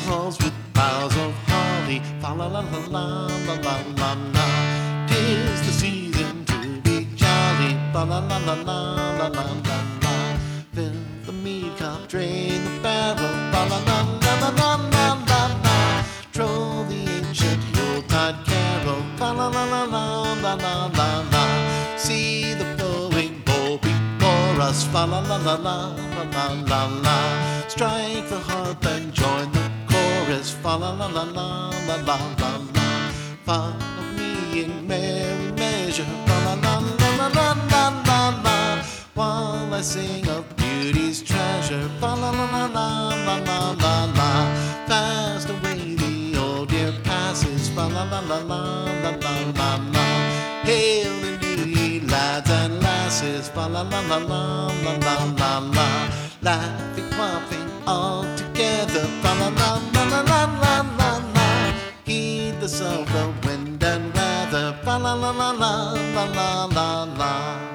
halls with boughs of holly. Fa la la la la la la la la. 'Tis the season to be jolly. Fa la la la la la la la la. Fill the mead cup, drain the barrel. Fa la la la la la la la la. Troll the ancient Yuletide carol. Fa la la la la la la la la. See the flowing bowl before us. Fa la la la la la la la la. Strike the harp and join the chorus. Fa la la la la la la la la. Follow me in merry measure. Fa la la la la la la la la. While I sing of beauty's treasure. Fa la la la la la la la la. Fast away the old year passes. Fa la la la la la la la la. Hail the new year, lads and lasses. Fa la la la la la la la la. Laughing, laughing all together. Fa la la la la la la la la. Heedless of the wind and weather. Fa la la la la la la la la.